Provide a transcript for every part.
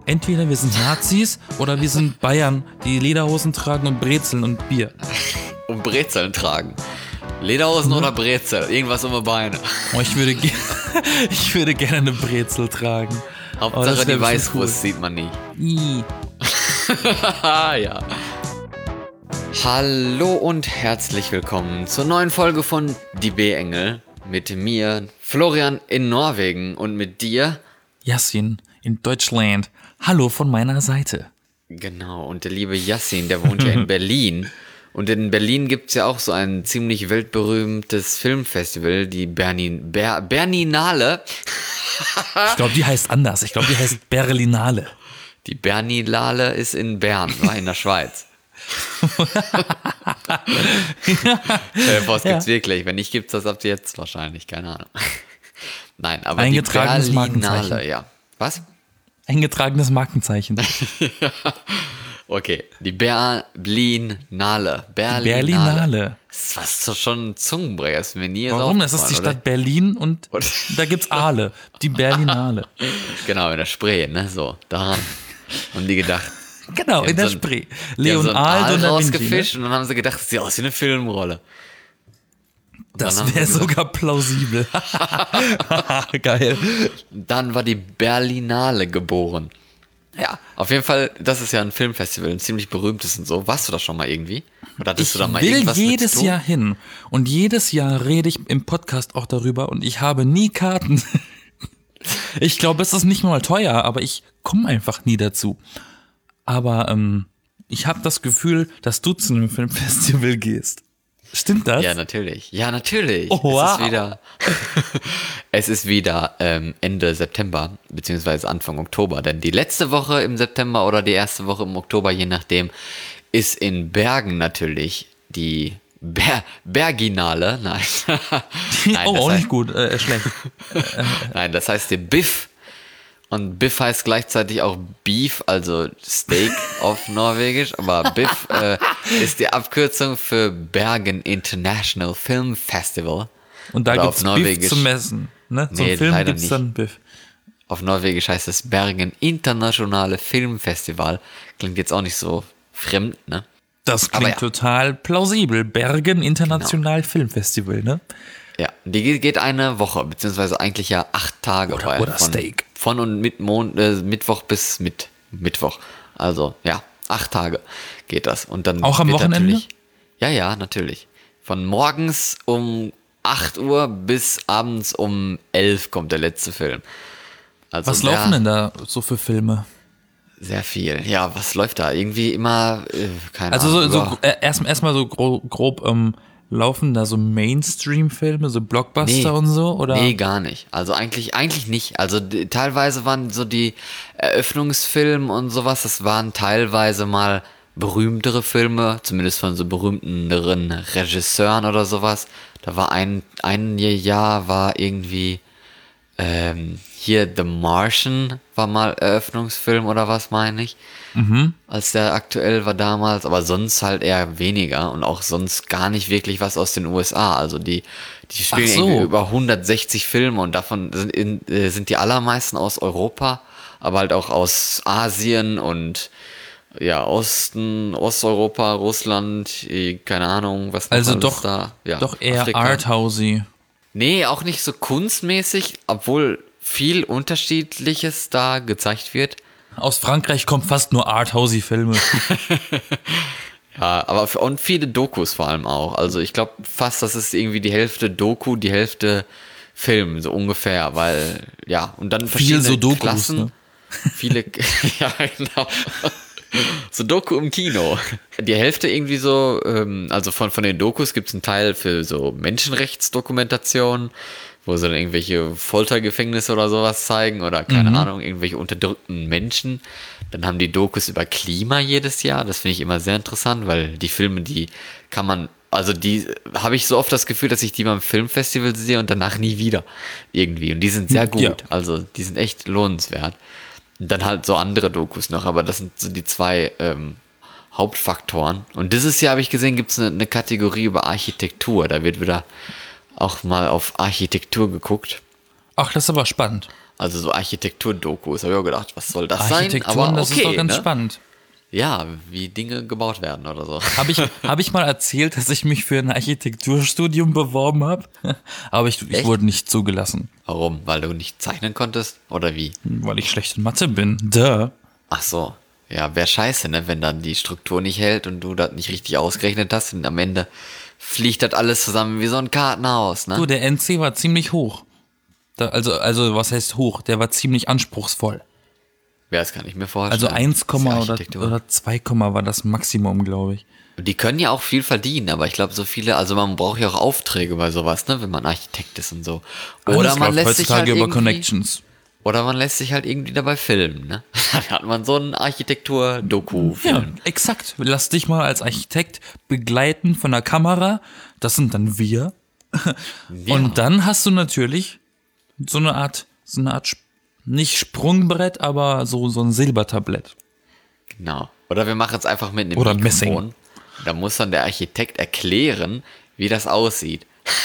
Entweder wir sind Nazis oder wir sind Bayern, die Lederhosen tragen und Brezeln und Bier. Und Brezeln tragen. Lederhosen oder Brezel? Irgendwas um die Beine. Oh, ich würde gerne eine Brezel tragen. Hauptsache die Weißwurst sieht man nie. Ja. Hallo und herzlich willkommen zur neuen Folge von Die B-Engel. Mit mir, Florian in Norwegen, und mit dir, Yassin in Deutschland. Hallo von meiner Seite. Genau, und der liebe Yassin, der wohnt ja in Berlin. Und in Berlin gibt es ja auch so ein ziemlich weltberühmtes Filmfestival, die Berlinale. Ich glaube, die heißt anders. Ich glaube, die heißt Berlinale. Die Berlinale ist in Bern, in der Schweiz. Was gibt's wirklich? Wenn nicht, gibt's das ab jetzt wahrscheinlich, keine Ahnung. Nein, aber eingetragenes die Berlinale, Markenzeichen. ja. Was? Eingetragenes Markenzeichen. Okay, die Berlinale. Berlinale. Das ist fast schon ein Zungenbrecher. Ist mir nie Warum? Das ist die Stadt Berlin und da gibt's Aale. Die Berlinale. Genau, in der Spree, ne? So, daran haben die gedacht. Genau, in der Spree. Leon so Aal und rausgefischt, und dann haben sie gedacht, das sieht aus wie eine Filmrolle. Und das wäre sogar plausibel. Geil. Dann war die Berlinale geboren. Ja, auf jeden Fall, das ist ja ein Filmfestival, ein ziemlich berühmtes und so. Warst du da schon mal irgendwie? Oder hattest du da mal irgendwas Ich will jedes Jahr hin. Und jedes Jahr rede ich im Podcast auch darüber und ich habe nie Karten. Ich glaube, es ist nicht mal teuer, aber ich komme einfach nie dazu. Aber ich habe das Gefühl, dass du zu einem Filmfestival gehst. Stimmt das? Ja, natürlich. Ja, natürlich. Oh, wow. Es ist wieder Ende September, beziehungsweise Anfang Oktober. Denn die letzte Woche im September oder die erste Woche im Oktober, je nachdem, ist in Bergen natürlich die Berginale. Nein. Nein, oh, auch nicht gut. Schlecht. Nein, das heißt der Biff. Und Biff heißt gleichzeitig auch Beef, also Steak auf Norwegisch. Aber Biff ist die Abkürzung für Bergen International Film Festival. Und da gibt's Biff zum Messen. Ne? Zum Film gibt's dann Biff. Auf Norwegisch heißt es Bergen Internationale Filmfestival. Klingt jetzt auch nicht so fremd, ne? Das klingt total plausibel. Bergen International Filmfestival, ne? Ja, die geht eine Woche, beziehungsweise eigentlich ja 8 Tage. Oder Steak. Von und mit Mittwoch bis Mittwoch. Also, ja, 8 Tage geht das. Und dann auch am Wochenende? Ja, natürlich. Von morgens um 8 Uhr bis abends um 11 kommt der letzte Film. Also was laufen denn da so für Filme? Sehr viel. Ja, was läuft da? Irgendwie immer, keine Ahnung. Also erstmal so grob laufen da so Mainstream-Filme, so Blockbuster und so, oder? Nee, gar nicht. Also eigentlich nicht. Also teilweise waren so die Eröffnungsfilme und sowas, das waren teilweise mal berühmtere Filme, zumindest von so berühmteren Regisseuren oder sowas. Da war ein Jahr war irgendwie hier The Martian war mal Eröffnungsfilm oder was, meine ich. Als der aktuell war damals, aber sonst halt eher weniger und auch sonst gar nicht wirklich was aus den USA. Also die spielen irgendwie über 160 Filme und davon sind die allermeisten aus Europa, aber halt auch aus Asien und ja, Osteuropa, Russland, keine Ahnung, was noch also alles doch, da. Ja, doch eher arthousey. Nee, auch nicht so kunstmäßig, obwohl viel Unterschiedliches da gezeigt wird. Aus Frankreich kommt fast nur arthousey-Filme. Ja, aber und viele Dokus vor allem auch. Also ich glaube fast, das ist irgendwie die Hälfte Doku, die Hälfte Film, so ungefähr, weil, ja, und dann verschiedene so Dokus, Klassen. Ne? Viele, ja, genau. So Doku im Kino. Die Hälfte irgendwie so, also von den Dokus gibt es einen Teil für so Menschenrechtsdokumentationen, wo sie dann irgendwelche Foltergefängnisse oder sowas zeigen oder keine Ahnung, irgendwelche unterdrückten Menschen. Dann haben die Dokus über Klima jedes Jahr. Das finde ich immer sehr interessant, weil die Filme, die kann man, also die habe ich so oft das Gefühl, dass ich die beim Filmfestival sehe und danach nie wieder irgendwie. Und die sind sehr gut. Ja. Also die sind echt lohnenswert. Und dann halt so andere Dokus noch, aber das sind so die zwei Hauptfaktoren. Und dieses Jahr habe ich gesehen, gibt es eine Kategorie über Architektur. Da wird wieder auch mal auf Architektur geguckt. Ach, das ist aber spannend. Also so Architektur-Dokus. Habe ich auch gedacht, was soll das sein? Architekturen, Aber das ist doch ganz spannend. Ja, wie Dinge gebaut werden oder so. Hab ich mal erzählt, dass ich mich für ein Architekturstudium beworben habe? Aber ich wurde nicht zugelassen. Warum? Weil du nicht zeichnen konntest? Oder wie? Weil ich schlecht in Mathe bin. Duh. Ach so. Ja, wäre scheiße, ne? Wenn dann die Struktur nicht hält und du das nicht richtig ausgerechnet hast und am Ende fliegt das alles zusammen wie so ein Kartenhaus, ne? Du, der NC war ziemlich hoch. Also was heißt hoch? Der war ziemlich anspruchsvoll. Ja, das kann ich mir vorstellen. Also 1, Architektur. oder 2, war das Maximum, glaube ich. Die können ja auch viel verdienen, aber ich glaube, so viele, also man braucht ja auch Aufträge bei sowas, ne, wenn man Architekt ist und so. Oder Alles man läuft lässt sich heutzutage halt über irgendwie, Connections. oder man lässt sich halt irgendwie dabei filmen, ne? Dann hat man so einen Architektur-Doku-Film. Ja, exakt. Lass dich mal als Architekt begleiten von der Kamera. Das sind dann wir. Ja. Und dann hast du natürlich so eine Art nicht Sprungbrett, aber so ein Silbertablett. Genau. Oder wir machen es einfach mit einem Oder Mikrofon. Messing. Da muss dann der Architekt erklären, wie das aussieht.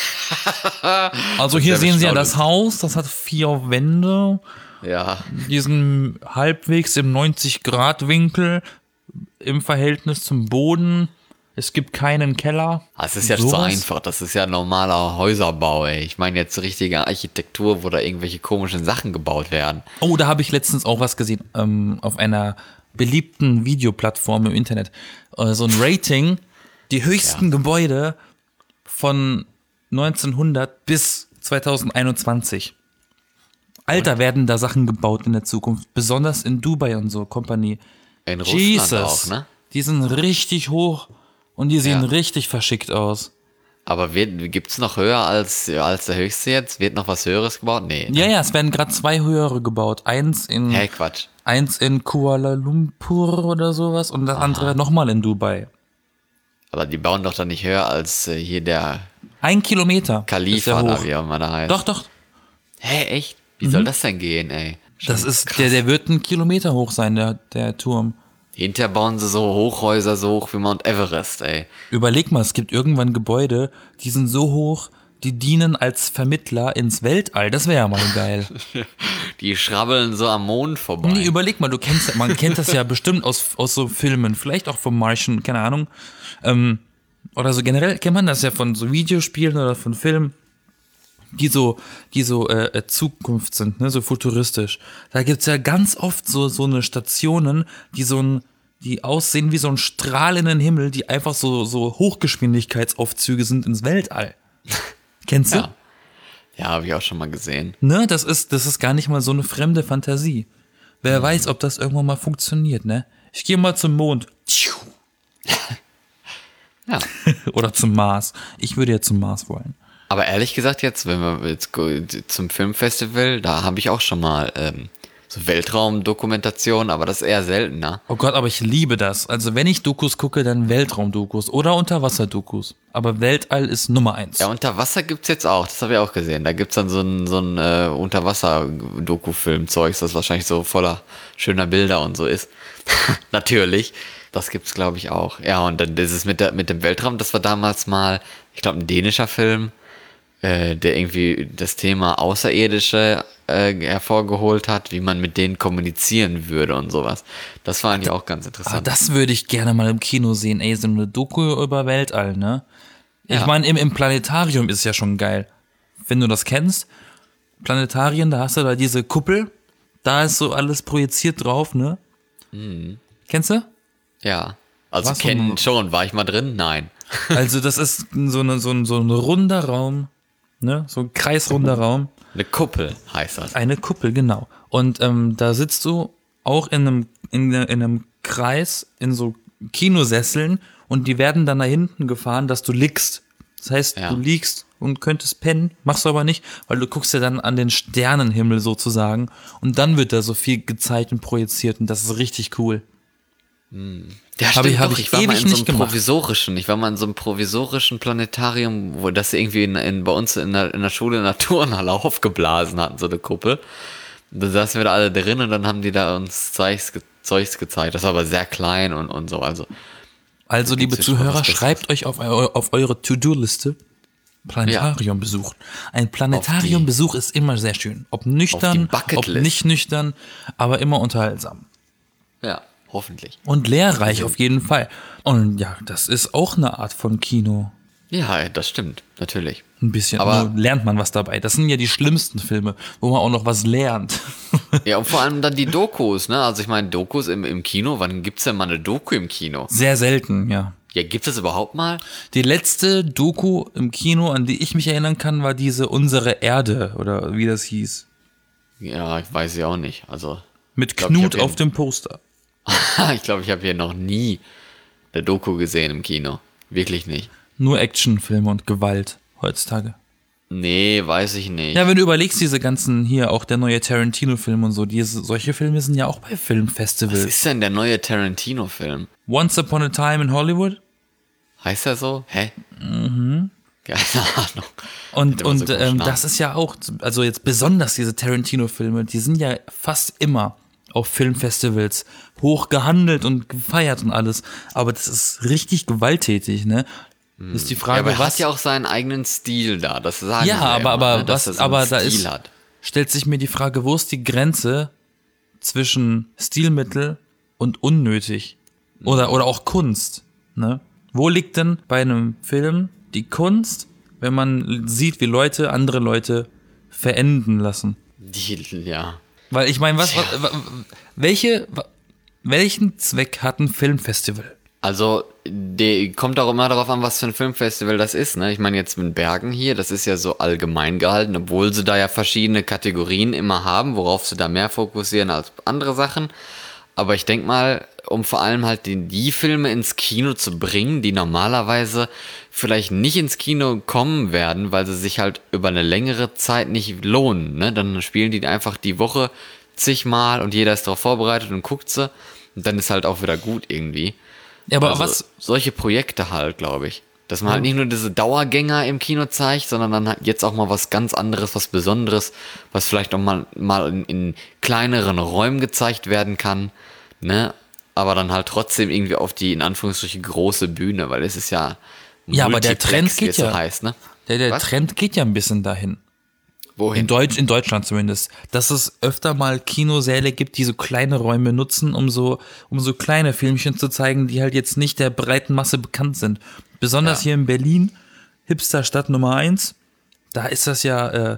Also hier sehen Sie ja das Haus, das hat 4 Wände, Ja. die sind halbwegs im 90-Grad-Winkel im Verhältnis zum Boden. Es gibt keinen Keller. Das ist ja so Sowas. einfach. Das ist ja normaler Häuserbau, ey. Ich meine jetzt richtige Architektur, wo da irgendwelche komischen Sachen gebaut werden. Oh, da habe ich letztens auch was gesehen, auf einer beliebten Videoplattform im Internet. So ein Rating, die höchsten Gebäude von 1900 bis 2021. Alter, werden da Sachen gebaut in der Zukunft, besonders in Dubai und so, Company. In Russland Jesus, auch, ne? die sind richtig hoch und die sehen Ja. richtig verschickt aus. Aber gibt's noch höher als der höchste jetzt? Wird noch was Höheres gebaut? Nee. Ja, ja, es werden gerade 2 höhere gebaut. Eins in Quatsch. Kuala Lumpur oder sowas und das andere nochmal in Dubai. Aber die bauen doch dann nicht höher als hier der 1 Kilometer. ist Khalifa, der da hoch. wie auch immer da heißt. Doch, doch. Hä, echt? Wie soll das denn gehen, ey? Das ist, der wird 1 Kilometer hoch sein, der Turm. Hinterher bauen sie so Hochhäuser so hoch wie Mount Everest, ey. Überleg mal, es gibt irgendwann Gebäude, die sind so hoch, die dienen als Vermittler ins Weltall. Das wäre ja mal geil. Die schrabbeln so am Mond vorbei. Nee, überleg mal, man kennt das ja bestimmt aus so Filmen, vielleicht auch vom Martian, keine Ahnung. Oder so generell kennt man das ja von so Videospielen oder von Filmen, die so Zukunft sind, ne, so futuristisch. Da gibt's ja ganz oft so eine Stationen, die aussehen wie so ein Strahl in den Himmel, die einfach so Hochgeschwindigkeitsaufzüge sind ins Weltall. Kennst du? Ja. Ja, habe ich auch schon mal gesehen. Ne, das ist gar nicht mal so eine fremde Fantasie. Wer weiß, ob das irgendwann mal funktioniert, ne? Ich gehe mal zum Mond. Ja. Oder zum Mars. Ich würde ja zum Mars wollen. Aber ehrlich gesagt jetzt, wenn wir jetzt zum Filmfestival, da habe ich auch schon mal so Weltraumdokumentation, aber das ist eher seltener. Oh Gott, aber ich liebe das. Also wenn ich Dokus gucke, dann Weltraumdokus oder Unterwasserdokus. Aber Weltall ist Nummer 1. Ja, unter Wasser gibt's jetzt auch, das habe ich auch gesehen. Da gibt's dann so ein Unterwasser-Doku-Film-Zeugs, das wahrscheinlich so voller schöner Bilder und so ist. Natürlich. Das gibt's, glaube ich, auch. Ja, und dann dieses mit dem Weltraum, das war damals mal, ich glaube, ein dänischer Film, der irgendwie das Thema Außerirdische hervorgeholt hat, wie man mit denen kommunizieren würde und sowas. Das war eigentlich auch ganz Aber interessant. das würde ich gerne mal im Kino sehen, ey, so eine Doku über Weltall, ne? Ja. Ich meine, im Planetarium ist ja schon geil. Wenn du das kennst, Planetarien, da hast du da diese Kuppel, da ist so alles projiziert drauf, ne? Kennst du? Ja. Also Was kennen so schon. War ich mal drin? Nein. Also das ist so ein runder Raum, ne? So ein kreisrunder Raum. Eine Kuppel heißt das. Eine Kuppel, genau. Und da sitzt du auch in einem Kreis, in so Kinosesseln und die werden dann nach hinten gefahren, dass du liegst. Das heißt, Ja. du liegst und könntest pennen, machst du aber nicht, weil du guckst ja dann an den Sternenhimmel sozusagen und dann wird da so viel gezeigt und projiziert und das ist richtig cool. Ja, Hab ich doch. ewig war mal in so nicht einem gemacht. provisorischen Planetarium, wo das irgendwie bei uns in der Schule in der Turnhalle aufgeblasen hatten, so eine Kuppel. Und da saßen wir da alle drin und dann haben die da uns Zeugs gezeigt. Das war aber sehr klein und so. Also Also, liebe gibt's ja schon Zuhörer, was schreibt euch auf eure To-Do-Liste Planetarium besucht. Ein Planetariumbesuch ist immer sehr schön. Ob nüchtern, ob nicht nüchtern, aber immer unterhaltsam. Ja, hoffentlich. Und lehrreich auf jeden Fall. Und ja, das ist auch eine Art von Kino. Ja, das stimmt, natürlich. Ein bisschen, aber nur lernt man was dabei. Das sind ja die schlimmsten Filme, wo man auch noch was lernt. Ja, und vor allem dann die Dokus, ne? Also ich meine, Dokus im Kino, wann gibt's denn mal eine Doku im Kino? Sehr selten, ja. Ja, gibt es überhaupt mal? Die letzte Doku im Kino, an die ich mich erinnern kann, war diese Unsere Erde, oder wie das hieß. Ja, ich weiß ja auch nicht. Also mit Knut auf dem Poster. Ich glaube, ich habe hier noch nie eine Doku gesehen im Kino. Wirklich nicht. Nur Actionfilme und Gewalt heutzutage. Nee, weiß ich nicht. Ja, wenn du überlegst, diese ganzen hier, auch der neue Tarantino-Film und so, solche Filme sind ja auch bei Filmfestivals. Was ist denn der neue Tarantino-Film? Once Upon a Time in Hollywood? Heißt er so? Hä? Mhm. Keine Ahnung. Und das ist ja auch, also jetzt besonders diese Tarantino-Filme, die sind ja fast immer auf Filmfestivals hoch gehandelt und gefeiert und alles. Aber das ist richtig gewalttätig, ne? Das ist die Frage, aber er hat ja auch seinen eigenen Stil da, das sagen ja, wir aber, immer, aber ne? Dass was, er so aber einen da Stil hat. stellt sich mir die Frage, wo ist die Grenze zwischen Stilmittel und unnötig? Oder auch Kunst, ne? Wo liegt denn bei einem Film die Kunst, wenn man sieht, wie andere Leute verenden lassen? Ja. Weil ich meine, welchen Zweck hat ein Filmfestival? Also, kommt auch immer darauf an, was für ein Filmfestival das ist, ne? Ich meine, jetzt mit Bergen hier, das ist ja so allgemein gehalten, obwohl sie da ja verschiedene Kategorien immer haben, worauf sie da mehr fokussieren als andere Sachen. Aber ich denke mal, um vor allem halt die Filme ins Kino zu bringen, die normalerweise vielleicht nicht ins Kino kommen werden, weil sie sich halt über eine längere Zeit nicht lohnen, ne? Dann spielen die einfach die Woche zigmal und jeder ist darauf vorbereitet und guckt sie und dann ist halt auch wieder gut irgendwie. Ja, aber was? Solche Projekte halt, glaube ich. Dass man halt nicht nur diese Dauergänger im Kino zeigt, sondern dann halt jetzt auch mal was ganz anderes, was Besonderes, was vielleicht auch mal in kleineren Räumen gezeigt werden kann, ne? Aber dann halt trotzdem irgendwie auf die, in Anführungsstrichen, große Bühne, weil es ist ja aber der Trend geht ja, so heißt, ne? Der Trend geht ja ein bisschen dahin. Wohin? In Deutschland zumindest, dass es öfter mal Kinosäle gibt, die so kleine Räume nutzen, um so kleine Filmchen zu zeigen, die halt jetzt nicht der breiten Masse bekannt sind. Besonders hier in Berlin, Hipsterstadt Nummer 1, da ist das ja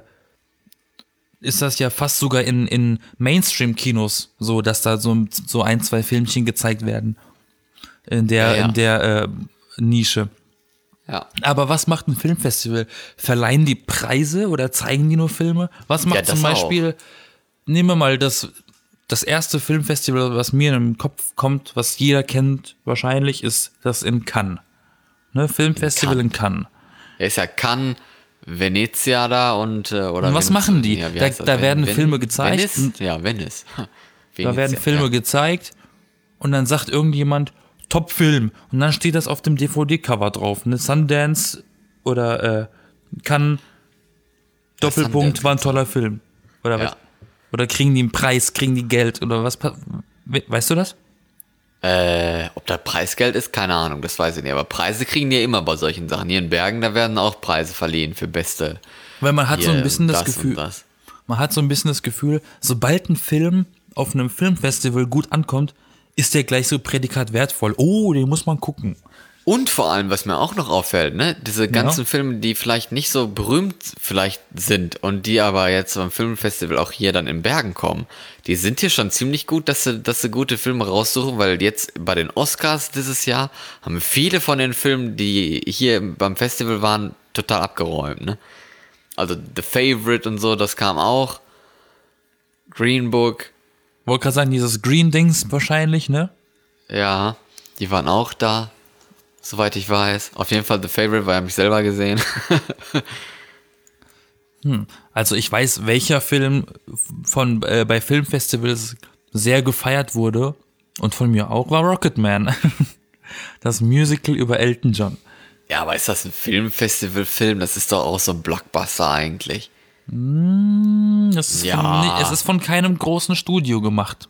fast sogar in Mainstream-Kinos so, dass da so ein, zwei Filmchen gezeigt werden. In der Nische. Ja. Aber was macht ein Filmfestival? Verleihen die Preise oder zeigen die nur Filme? Was macht zum Beispiel, nehmen wir mal das erste Filmfestival, was mir in den Kopf kommt, was jeder kennt wahrscheinlich, ist das in Cannes. Ne? Filmfestival in Cannes. Ja, ist ja Cannes, Venezia da und oder und was machen die? Ja, da werden Filme gezeigt. Venice. Da werden Filme gezeigt und dann sagt irgendjemand, Top-Film. Und dann steht das auf dem DVD-Cover drauf. Ne? Sundance oder Cannes, Doppelpunkt, war ein toller Film. Oder was? Oder kriegen die einen Preis, kriegen die Geld oder was? Weißt du das? Ob da Preisgeld ist, keine Ahnung, das weiß ich nicht. Aber Preise kriegen die ja immer bei solchen Sachen. Hier in Bergen, da werden auch Preise verliehen für beste. Weil man hat so ein bisschen das Gefühl, sobald ein Film auf einem Filmfestival gut ankommt, ist der gleich so Prädikat wertvoll. Oh, den muss man gucken. Und vor allem, was mir auch noch auffällt, ne, diese ganzen Filme, die vielleicht nicht so berühmt vielleicht sind und die aber jetzt beim Filmfestival auch hier dann in Bergen kommen, die sind hier schon ziemlich gut, dass sie gute Filme raussuchen, weil jetzt bei den Oscars dieses Jahr haben viele von den Filmen, die hier beim Festival waren, total abgeräumt, ne. Also The Favorite und so, das kam auch. Green Book. Wollte gerade sagen, dieses Green-Dings wahrscheinlich, ne? Ja, die waren auch da, soweit ich weiß. Auf jeden Fall The Favorite, weil ich mich selber gesehen. Also ich weiß, welcher Film bei Filmfestivals sehr gefeiert wurde und von mir auch, war Rocketman. Das Musical über Elton John. Ja, aber ist das ein Filmfestival-Film? Das ist doch auch so ein Blockbuster eigentlich. Es ist von keinem großen Studio gemacht.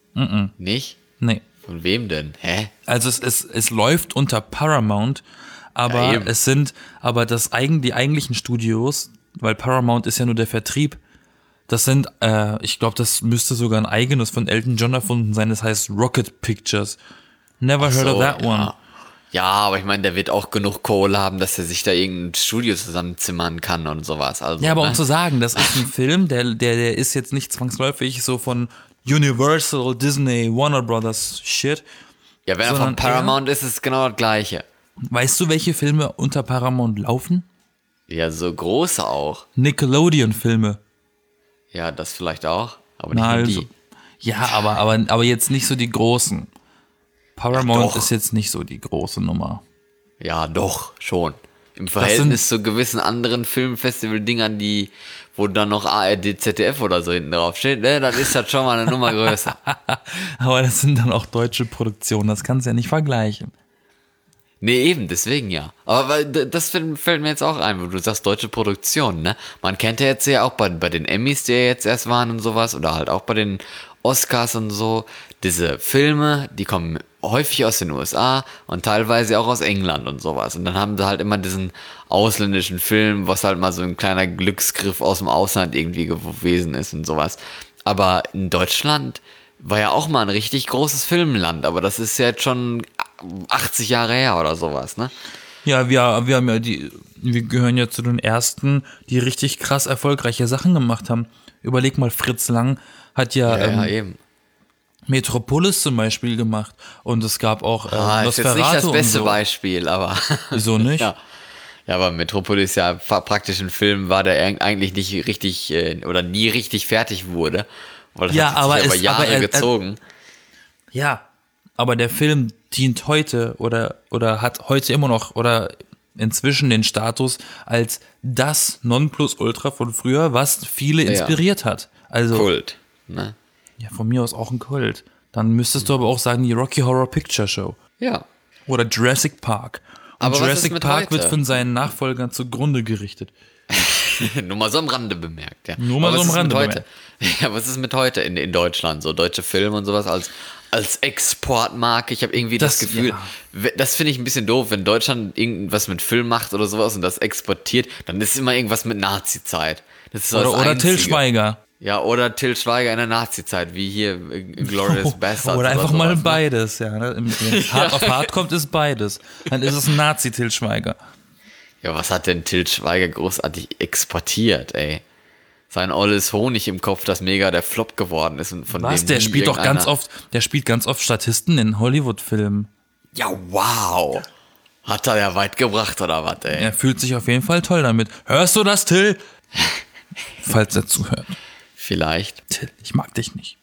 Nicht? Nee. Von wem denn? Hä? Also es läuft unter Paramount, Aber eben. die eigentlichen Studios, weil Paramount ist ja nur der Vertrieb, das sind, ich glaube, das müsste sogar ein eigenes von Elton John erfunden sein, das heißt Rocket Pictures. Never heard of that one. Ja, aber ich meine, der wird auch genug Kohle haben, dass er sich da irgendein Studio zusammenzimmern kann und sowas. Also, Ja, aber ne? um zu sagen, das ist ein Film, der ist jetzt nicht zwangsläufig so von Universal, Disney, Warner Brothers Shit. Ja, wenn er sondern von Paramount ist, ist es genau das Gleiche. Weißt du, welche Filme unter Paramount laufen? Ja, so große auch. Nickelodeon-Filme. Ja, das vielleicht auch, aber nicht Na, nur also. die. Ja, aber jetzt nicht so die großen. Paramount Ja, doch. ist jetzt nicht so die große Nummer. Ja, doch, schon. Im Verhältnis zu gewissen anderen Filmfestival-Dingern, wo dann noch ARD, ZDF oder so hinten drauf steht, ne, dann ist das schon mal eine Nummer größer. Aber das sind dann auch deutsche Produktionen, das kannst du ja nicht vergleichen. Nee, eben, deswegen ja. Aber das fällt mir jetzt auch ein, wo du sagst, deutsche Produktion, ne? Man kennt ja jetzt ja auch bei den Emmys, die ja jetzt erst waren und sowas, oder halt auch bei den Oscars und so, diese Filme, die kommen häufig aus den USA und teilweise auch aus England und sowas. Und dann haben sie halt immer diesen ausländischen Film, was halt mal so ein kleiner Glücksgriff aus dem Ausland irgendwie gewesen ist und sowas. Aber in Deutschland war ja auch mal ein richtig großes Filmland, aber das ist ja jetzt schon 80 Jahre her oder sowas, ne? Ja, wir haben ja wir gehören ja zu den ersten, die richtig krass erfolgreiche Sachen gemacht haben. Überleg mal, Fritz Lang hat ja, eben. Metropolis zum Beispiel gemacht und es gab auch Ist jetzt nicht das beste so. Beispiel, aber Wieso nicht? ja. Ja, aber Metropolis ja praktisch ein Film war, der eigentlich nicht richtig oder nie richtig fertig wurde. Weil das Ja, hat sich aber über Jahre gezogen. Ja, aber der Film dient heute oder hat heute immer noch oder inzwischen den Status als das Nonplusultra von früher, was viele inspiriert hat. Also Kult, ne? ja, von mir aus auch ein Kult. Dann müsstest du aber auch sagen, die Rocky Horror Picture Show Ja. oder Jurassic Park. Und Aber was ist Jurassic mit Park heute? wird von seinen Nachfolgern zugrunde gerichtet. Nur mal so am Rande bemerkt, ja. Nur mal Aber so am was ist Rande mit heute? Ja, was ist mit heute in Deutschland? So deutsche Filme und sowas als Exportmarke. Ich habe irgendwie das Gefühl, das finde ich ein bisschen doof, wenn Deutschland irgendwas mit Film macht oder sowas und das exportiert, dann ist immer irgendwas mit Nazi-Zeit. Das ist so das Oder Till Einzige. Schweiger. Ja, oder Till Schweiger in der Nazi-Zeit, wie hier Glorious Bastards. Oder einfach sowas, mal ne? beides, ja. Ne? Wenn es hart auf hart kommt, ist beides. Dann ist es ein Nazi-Till Schweiger. Ja, was hat denn Till Schweiger großartig exportiert, ey? Sein olles Honig im Kopf, das mega der Flop geworden ist. Und von Was? dem Der nie spielt doch irgendeiner- der spielt ganz oft Statisten in Hollywood-Filmen. Ja, wow. Hat er ja weit gebracht, oder was, ey? Er fühlt sich auf jeden Fall toll damit. Hörst du das, Till? Falls er zuhört. Vielleicht. Till, ich mag dich nicht.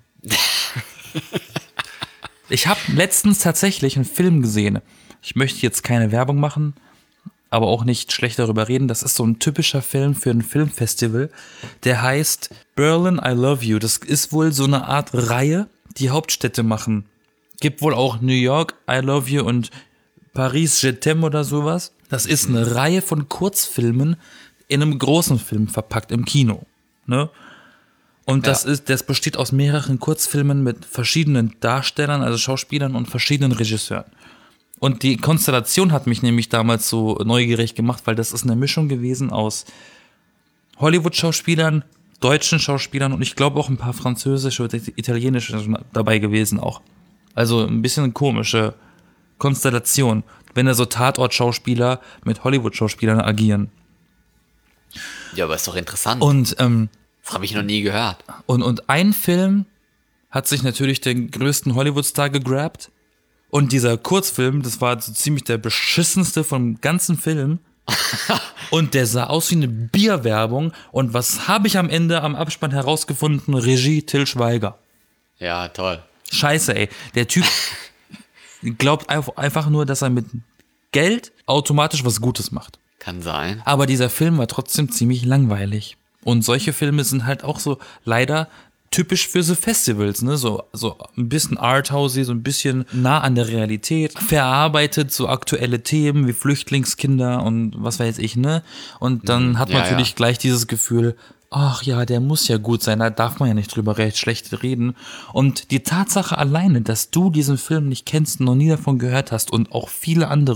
Ich habe letztens tatsächlich einen Film gesehen. Ich möchte jetzt keine Werbung machen, aber auch nicht schlecht darüber reden. Das ist so ein typischer Film für ein Filmfestival. Der heißt Berlin, I Love You. Das ist wohl so eine Art Reihe, die Hauptstädte machen. Gibt wohl auch New York, I Love You und Paris, Je t'aime oder sowas. Das ist eine Reihe von Kurzfilmen in einem großen Film verpackt im Kino. Ne? Und das besteht aus mehreren Kurzfilmen mit verschiedenen Darstellern, also Schauspielern und verschiedenen Regisseuren. Und die Konstellation hat mich nämlich damals so neugierig gemacht, weil das ist eine Mischung gewesen aus Hollywood-Schauspielern, deutschen Schauspielern und ich glaube auch ein paar französische oder italienische dabei gewesen auch. Also ein bisschen eine komische Konstellation, wenn da so Tatort-Schauspieler mit Hollywood-Schauspielern agieren. Ja, aber ist doch interessant. Und das habe ich noch nie gehört. Und ein Film hat sich natürlich den größten Hollywood-Star gegrabt. Und dieser Kurzfilm, das war so ziemlich der beschissenste vom ganzen Film. Und der sah aus wie eine Bierwerbung. Und was habe ich am Ende am Abspann herausgefunden? Regie Till Schweiger. Ja, toll. Scheiße, ey. Der Typ glaubt einfach nur, dass er mit Geld automatisch was Gutes macht. Kann sein. Aber dieser Film war trotzdem ziemlich langweilig. Und solche Filme sind halt auch so leider typisch für so Festivals, ne? So ein bisschen arthousey, so ein bisschen nah an der Realität, verarbeitet so aktuelle Themen wie Flüchtlingskinder und was weiß ich, ne? Und dann hat man natürlich gleich dieses Gefühl, ach ja, der muss ja gut sein, da darf man ja nicht drüber recht schlecht reden. Und die Tatsache alleine, dass du diesen Film nicht kennst und noch nie davon gehört hast und auch viele andere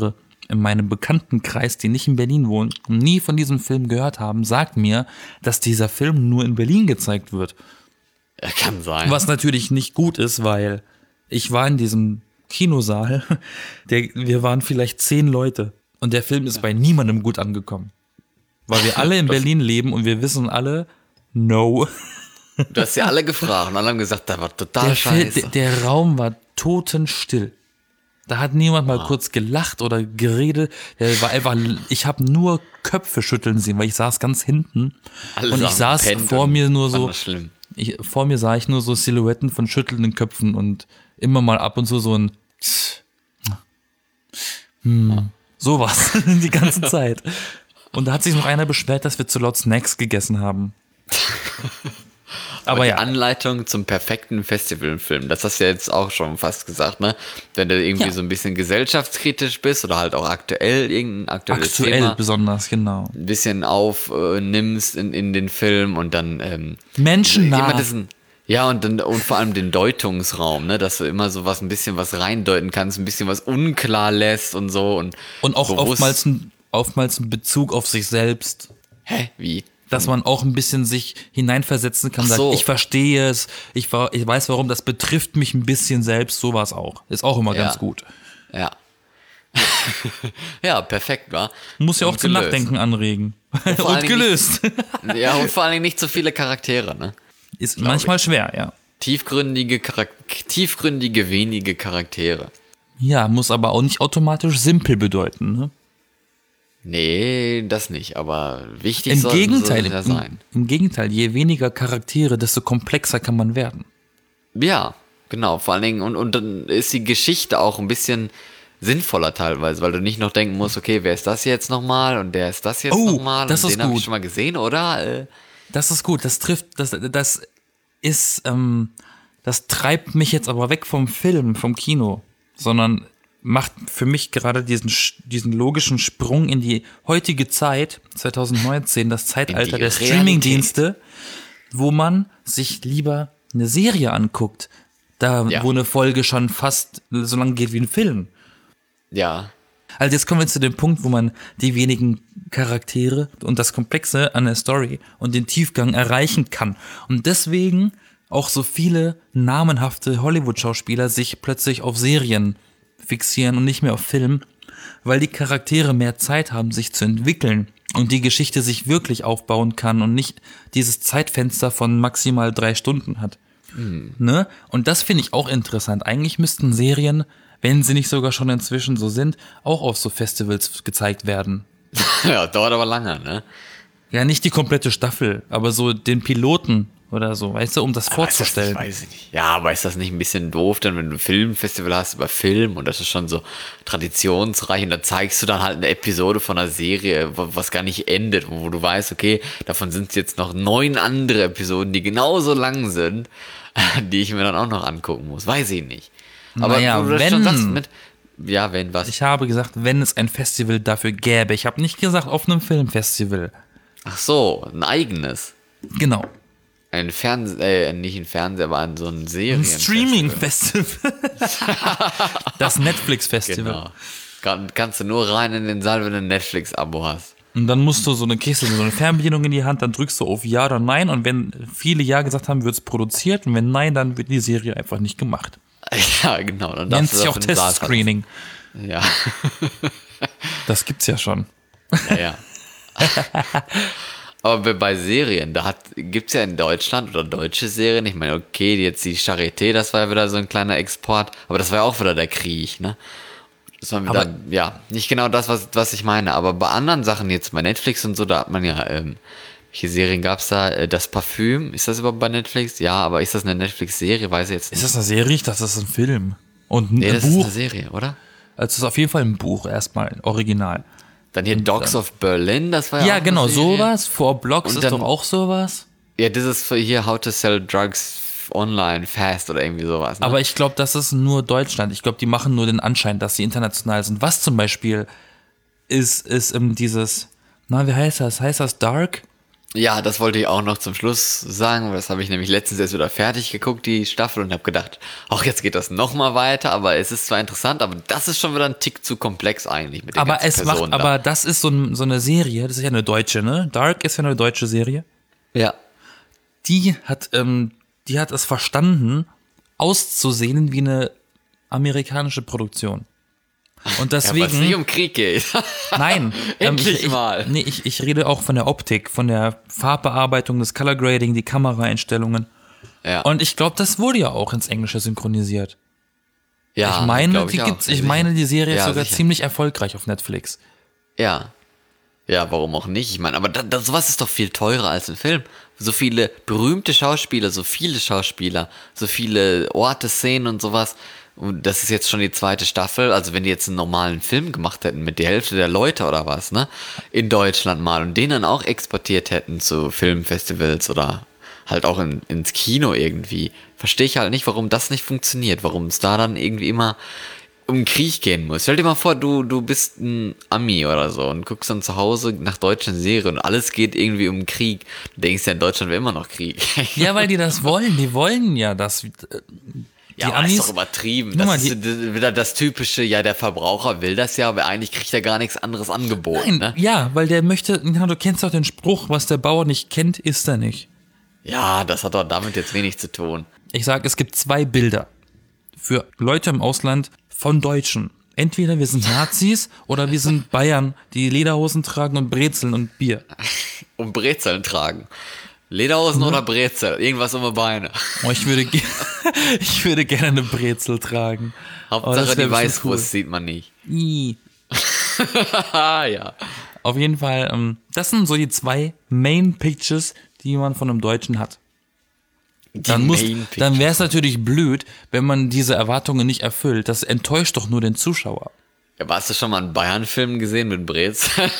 in meinem Bekanntenkreis, die nicht in Berlin wohnen, nie von diesem Film gehört haben, sagt mir, dass dieser Film nur in Berlin gezeigt wird. Kann sein. Was natürlich nicht gut ist, weil ich war in diesem Kinosaal, wir waren vielleicht 10 Leute und der Film ist bei niemandem gut angekommen. Weil wir alle in Berlin leben und wir wissen alle, no. Du hast ja alle gefragt und alle haben gesagt, das war total scheiße. Der Raum war totenstill. Da hat niemand mal kurz gelacht oder geredet. Der war einfach, ich habe nur Köpfe schütteln sehen, weil ich saß ganz hinten Alle und ich saß vor mir nur so, schlimm. vor mir sah ich nur so Silhouetten von schüttelnden Köpfen und immer mal ab und zu so ein sowas die ganze Zeit. Und da hat sich noch einer beschwert, dass wir zu laut Snacks gegessen haben. Aber die ja. Anleitung zum perfekten Festivalfilm, das hast du ja jetzt auch schon fast gesagt, ne? Wenn du irgendwie so ein bisschen gesellschaftskritisch bist oder halt auch irgendein aktuelles Thema besonders, genau. ein bisschen aufnimmst in den Film und dann Menschennah. Ja, und vor allem den Deutungsraum, ne, dass du immer so ein bisschen was reindeuten kannst, ein bisschen was unklar lässt und so und auch oftmals ein Bezug auf sich selbst. Hä? Wie? Dass man auch ein bisschen sich hineinversetzen kann, so. sagt, ich verstehe es, ich weiß warum, das betrifft mich ein bisschen selbst, sowas auch. Ist auch immer ganz gut. Ja. Ja, perfekt, wa? Muss ja auch zum Nachdenken anregen. Und gelöst. Ja, und vor allen Dingen nicht so viele Charaktere, ne? Ist manchmal schwer, ja. Tiefgründige, wenige Charaktere. Ja, muss aber auch nicht automatisch simpel bedeuten, ne? Nee, das nicht, aber wichtig Im soll Gegenteil, ja sein. Im Gegenteil, je weniger Charaktere, desto komplexer kann man werden. Ja, genau, vor allen Dingen, und dann ist die Geschichte auch ein bisschen sinnvoller teilweise, weil du nicht noch denken musst, okay, wer ist das jetzt nochmal und der ist das jetzt nochmal das und ist den habe ich gut. schon mal gesehen, oder? Das ist gut, das treibt mich jetzt aber weg vom Film, vom Kino, sondern macht für mich gerade diesen logischen Sprung in die heutige Zeit, 2019, das Zeitalter der Streamingdienste, wo man sich lieber eine Serie anguckt, wo eine Folge schon fast so lang geht wie ein Film. Ja. Also jetzt kommen wir zu dem Punkt, wo man die wenigen Charaktere und das Komplexe an der Story und den Tiefgang erreichen kann. Und deswegen auch so viele namenhafte Hollywood-Schauspieler sich plötzlich auf Serien fixieren und nicht mehr auf Film, weil die Charaktere mehr Zeit haben, sich zu entwickeln und die Geschichte sich wirklich aufbauen kann und nicht dieses Zeitfenster von maximal 3 Stunden hat. Ne? Und das finde ich auch interessant. Eigentlich müssten Serien, wenn sie nicht sogar schon inzwischen so sind, auch auf so Festivals gezeigt werden. Ja, dauert aber lange, ne? Ja, nicht die komplette Staffel, aber so den Piloten oder so, weißt du, um das vorzustellen. Weiß ich nicht. Ja, aber ist das nicht ein bisschen doof, dann wenn du ein Filmfestival hast über Film und das ist schon so traditionsreich und da zeigst du dann halt eine Episode von einer Serie, was gar nicht endet, wo du weißt, okay, davon sind jetzt noch 9 andere Episoden, die genauso lang sind, die ich mir dann auch noch angucken muss. Weiß ich nicht. Aber naja, du das schon sagst wenn was? Ich habe gesagt, wenn es ein Festival dafür gäbe. Ich habe nicht gesagt auf einem Filmfestival. Ach so, ein eigenes. Genau. Nicht ein Fernseher, aber so ein Serien. Ein Streaming-Festival. Das Netflix-Festival. Genau. Kannst du nur rein in den Saal, wenn du ein Netflix-Abo hast. Und dann kriegst du so eine Fernbedienung in die Hand, dann drückst du auf Ja oder Nein und wenn viele Ja gesagt haben, wird es produziert und wenn Nein, dann wird die Serie einfach nicht gemacht. Ja, genau. Dann nennt sich auch Testscreening. Ja. Das gibt's ja schon. Ja. Aber bei Serien, gibt's ja in Deutschland oder deutsche Serien, ich meine, okay, jetzt die Charité, das war ja wieder so ein kleiner Export, aber das war ja auch wieder der Krieg, ne? Das war wieder, nicht genau das, was ich meine, aber bei anderen Sachen jetzt bei Netflix und so, da hat man ja, welche Serien gab's da? Das Parfüm, ist das überhaupt bei Netflix? Ja, aber ist das eine Netflix-Serie? Weiß ich jetzt nicht. Ist das eine Serie? Ich dachte, das ist ein Film. Und ein das Buch. ist eine Serie, oder? Also es ist auf jeden Fall ein Buch, erstmal, original. Dann hier Dogs of Berlin, das war ja auch genau, eine Serie. sowas. 4 Blocks ist doch auch sowas. Ja, das ist für hier How to Sell Drugs Online Fast oder irgendwie sowas. Ne? Aber ich glaube, das ist nur Deutschland. Ich glaube, die machen nur den Anschein, dass sie international sind. Was zum Beispiel ist dieses, wie heißt das? Heißt das Dark? Ja, das wollte ich auch noch zum Schluss sagen, weil das habe ich nämlich letztens erst wieder fertig geguckt, die Staffel, und habe gedacht, ach, jetzt geht das nochmal weiter, aber es ist zwar interessant, aber das ist schon wieder ein Tick zu komplex eigentlich mit den Aber ganzen Personen da. aber das ist so eine Serie, das ist ja eine deutsche, ne? Dark ist ja eine deutsche Serie. Ja. Die hat es verstanden, auszusehen wie eine amerikanische Produktion. Und Ja, was deswegen, nicht um Krieg geht. nein, Endlich mal. Nee, ich rede auch von der Optik, von der Farbbearbeitung, das Color Grading, die Kameraeinstellungen. Ja. Und ich glaube, das wurde ja auch ins Englische synchronisiert. Ja, Ich meine, glaub die auch, gibt's, ich sicher. meine, die Serie ist Ja, sogar sicher. ziemlich erfolgreich auf Netflix. Ja. Ja, warum auch nicht? Ich meine, aber sowas ist doch viel teurer als ein Film. So viele berühmte Schauspieler, so viele Orte, Szenen und sowas. Und das ist jetzt schon die zweite Staffel. Also wenn die jetzt einen normalen Film gemacht hätten mit der Hälfte der Leute oder was, ne? In Deutschland mal und den dann auch exportiert hätten zu Filmfestivals oder halt auch ins Kino irgendwie. Verstehe ich halt nicht, warum das nicht funktioniert. Warum es da dann irgendwie immer um Krieg gehen muss. Stell dir mal vor, du bist ein Ami oder so und guckst dann zu Hause nach deutschen Serien und alles geht irgendwie um Krieg. Du denkst ja, in Deutschland wäre immer noch Krieg. Ja, weil die das wollen. Die wollen ja, dass Ja, aber das ist doch übertrieben. Guck mal, Das ist wieder das typische, ja, der Verbraucher will das ja, aber eigentlich kriegt er gar nichts anderes angeboten, ne? Ja, weil der möchte, ja, du kennst doch den Spruch, was der Bauer nicht kennt, isst er nicht. Ja, das hat doch damit jetzt wenig zu tun. Ich sage, es gibt zwei Bilder für Leute im Ausland von Deutschen. Entweder wir sind Nazis oder wir sind Bayern, die Lederhosen tragen und Brezeln und Bier. Um Brezeln tragen. Lederhosen oder Brezel? Irgendwas um die Beine. Oh, ich würde gerne eine Brezel tragen. Oh, das Hauptsache wär die bestimmt Weißwurst sieht man nicht. cool. Ih. Ja. Auf jeden Fall, das sind so die zwei Main Pictures, die man von einem Deutschen hat. Dann wäre es natürlich blöd, wenn man diese Erwartungen nicht erfüllt. Das enttäuscht doch nur den Zuschauer. Ja, aber hast du schon mal einen Bayern-Film gesehen mit Brezeln?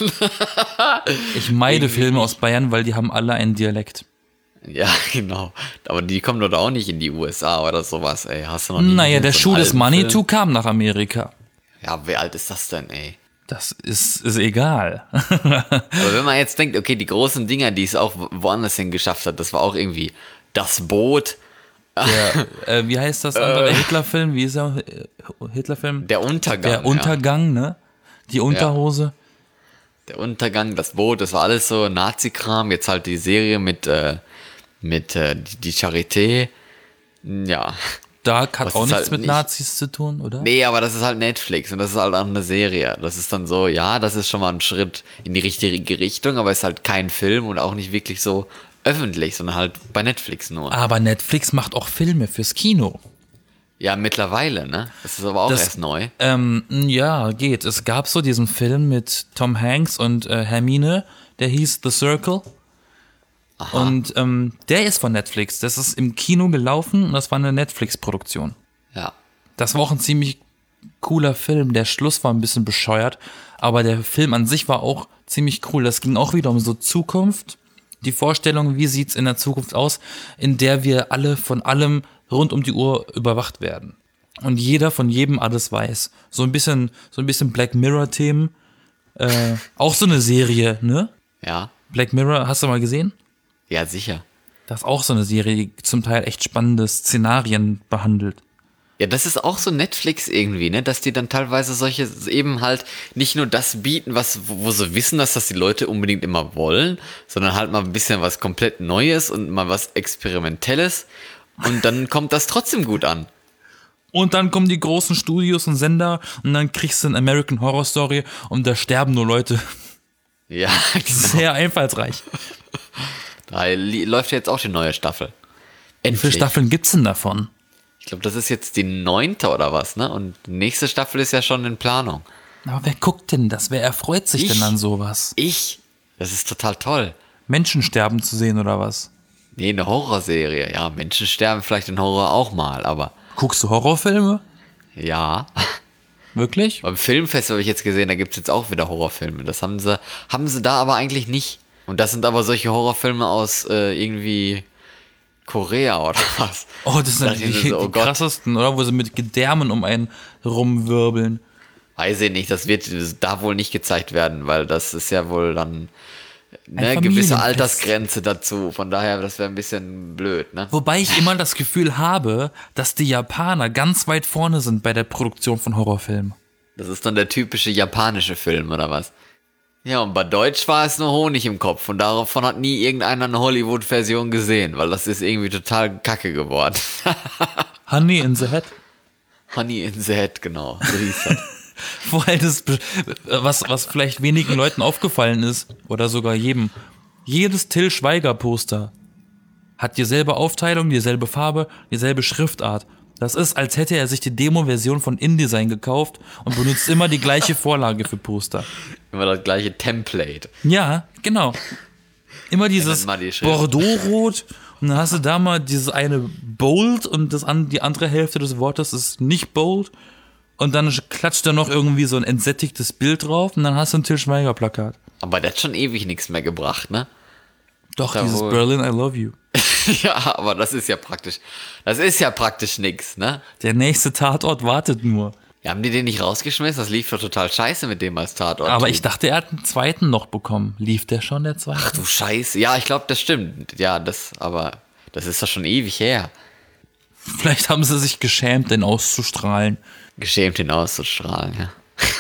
Ich meide Filme aus Bayern, weil die haben alle einen Dialekt. Ja, genau. Aber die kommen doch auch nicht in die USA oder sowas, ey. Hast du noch nie Naja, gesehen, der so einen Schuh des alten Manitou Film? kam nach Amerika. Ja, wie alt ist das denn, ey? Das ist egal. Aber wenn man jetzt denkt, okay, die großen Dinger, die es auch woanders hin geschafft hat, das war auch irgendwie Das Boot, Wie heißt das andere Hitler-Film? Wie ist der Hitler-Film? Der Untergang. Der Untergang, ne? Die Unterhose. Ja. Der Untergang, Das Boot, das war alles so Nazi-Kram. Jetzt halt die Serie mit die Charité. Ja. Dark hat Was auch ist nichts halt mit nicht- Nazis zu tun, oder? Nee, aber das ist halt Netflix und das ist halt auch eine Serie. Das ist dann so, ja, das ist schon mal ein Schritt in die richtige Richtung, aber ist halt kein Film und auch nicht wirklich so öffentlich, sondern halt bei Netflix nur. Aber Netflix macht auch Filme fürs Kino. Ja, mittlerweile, ne? Das ist aber auch Das- erst neu. Ja, geht. Es gab so diesen Film mit Tom Hanks und Hermine, der hieß The Circle. Und der ist von Netflix. Das ist im Kino gelaufen und das war eine Netflix-Produktion. Ja. Das war auch ein ziemlich cooler Film. Der Schluss war ein bisschen bescheuert, aber der Film an sich war auch ziemlich cool. Das ging auch wieder um so Zukunft. Die Vorstellung, wie sieht's in der Zukunft aus, in der wir alle von allem rund um die Uhr überwacht werden. Und jeder von jedem alles weiß. So ein bisschen Black Mirror-Themen. Auch so eine Serie, ne? Ja. Black Mirror, hast du mal gesehen? Ja, sicher. Das ist auch so eine Serie, die zum Teil echt spannende Szenarien behandelt. Ja, das ist auch so Netflix irgendwie, ne, dass die dann teilweise solche eben halt nicht nur das bieten, wo sie wissen, dass das die Leute unbedingt immer wollen, sondern halt mal ein bisschen was komplett Neues und mal was Experimentelles und dann kommt das trotzdem gut an. Und dann kommen die großen Studios und Sender und dann kriegst du eine American Horror Story und da sterben nur Leute. Ja, Sehr einfallsreich. da läuft ja jetzt auch die neue Staffel. Wie viele Endlich. Staffeln gibt's denn davon? Ich glaube, das ist jetzt die 9. oder was, ne? Und die nächste Staffel ist ja schon in Planung. Aber wer guckt denn das? Wer erfreut sich Ich. denn an sowas? Das ist total toll. Menschen sterben zu sehen oder was? Nee, eine Horrorserie. Ja, Menschen sterben vielleicht in Horror auch mal, aber Guckst du Horrorfilme? ja. Wirklich? Beim Filmfest habe ich jetzt gesehen, da gibt es jetzt auch wieder Horrorfilme. Das haben sie da aber eigentlich nicht. Und das sind aber solche Horrorfilme aus irgendwie Korea oder was. Oh, das sind Da dachte ich die, mir so, oh die Gott. krassesten, oder? Wo sie mit Gedärmen um einen rumwirbeln. Weiß ich nicht, das wird da wohl nicht gezeigt werden, weil das ist ja wohl dann eine gewisse Altersgrenze dazu. Von daher, das wäre ein bisschen blöd, ne? Wobei ich immer das Gefühl habe, dass die Japaner ganz weit vorne sind bei der Produktion von Horrorfilmen. Das ist dann der typische japanische Film, oder was? Ja, und bei Deutsch war es nur Honig im Kopf und davon hat nie irgendeiner eine Hollywood-Version gesehen, weil das ist irgendwie total kacke geworden. Honey in the Head. Honey in the Head, genau. So hieß das. Vor allem das, was vielleicht wenigen Leuten aufgefallen ist, oder sogar jedem. Jedes Till Schweiger Poster hat dieselbe Aufteilung, dieselbe Farbe, dieselbe Schriftart. Das ist, als hätte er sich die Demo-Version von InDesign gekauft und benutzt immer die gleiche Vorlage für Poster. Immer das gleiche Template. Ja, genau. Immer dieses Bordeaux-Rot und dann hast du da mal dieses eine Bold und die andere Hälfte des Wortes ist nicht Bold und dann klatscht da noch irgendwie so ein entsättigtes Bild drauf und dann hast du ein Till Schweiger-Plakat. Aber der hat schon ewig nichts mehr gebracht, ne? Doch, dieses Berlin, I love you. Ja, aber das ist ja praktisch nix, ne? Der nächste Tatort wartet nur. Ja, haben die den nicht rausgeschmissen? Das lief doch total scheiße mit dem als Tatort. Aber ich dachte, er hat einen zweiten noch bekommen. Lief der schon, der zweite? Ach du Scheiße. Ja, ich glaube, das stimmt. Ja, aber das ist doch schon ewig her. Vielleicht haben sie sich geschämt, den auszustrahlen. Geschämt, den auszustrahlen, ja.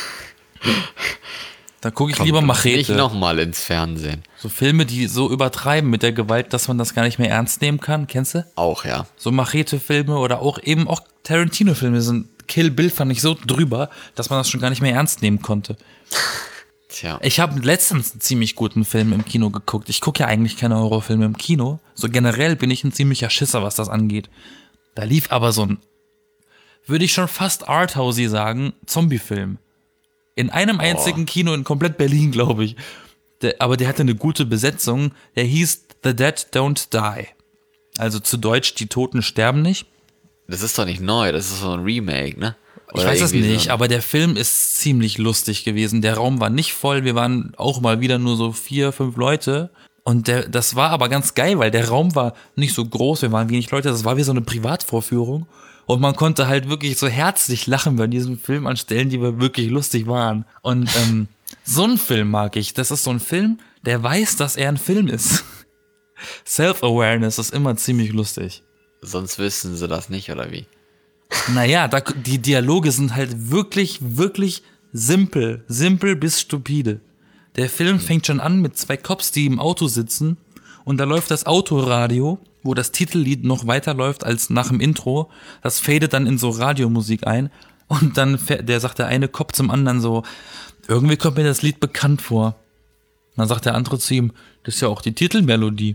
Da gucke ich lieber Machete. Nicht nochmal ins Fernsehen. So Filme, die so übertreiben mit der Gewalt, dass man das gar nicht mehr ernst nehmen kann. Kennst du? Auch, ja. So Machete-Filme oder auch Tarantino-Filme sind. Kill Bill fand ich so drüber, dass man das schon gar nicht mehr ernst nehmen konnte. Tja. Ich habe letztens einen ziemlich guten Film im Kino geguckt. Ich gucke ja eigentlich keine Horrorfilme im Kino. So generell bin ich ein ziemlicher Schisser, was das angeht. Da lief aber so ein, würde ich schon fast arthousey sagen, Zombie-Film. In einem einzigen Kino in komplett Berlin, glaube ich. Aber der hatte eine gute Besetzung. Der hieß The Dead Don't Die. Also zu Deutsch, die Toten sterben nicht. Das ist doch nicht neu, das ist so ein Remake, ne? Oder ich weiß es nicht, aber der Film ist ziemlich lustig gewesen. Der Raum war nicht voll, wir waren auch mal wieder nur so 4, 5 Leute. Und das war aber ganz geil, weil der Raum war nicht so groß, wir waren wenig Leute, das war wie so eine Privatvorführung. Und man konnte halt wirklich so herzlich lachen bei diesem Film an Stellen, die wirklich lustig waren. Und so einen Film mag ich. Das ist so ein Film, der weiß, dass er ein Film ist. Self-Awareness ist immer ziemlich lustig. Sonst wüssten sie das nicht, oder wie? Naja, die Dialoge sind halt wirklich, wirklich simpel. Simpel bis stupide. Der Film fängt schon an mit 2 Cops, die im Auto sitzen. Und da läuft das Autoradio, wo das Titellied noch weiterläuft als nach dem Intro. Das fadet dann in so Radiomusik ein. Und dann sagt der eine Cop zum anderen so, irgendwie kommt mir das Lied bekannt vor. Und dann sagt der andere zu ihm, das ist ja auch die Titelmelodie.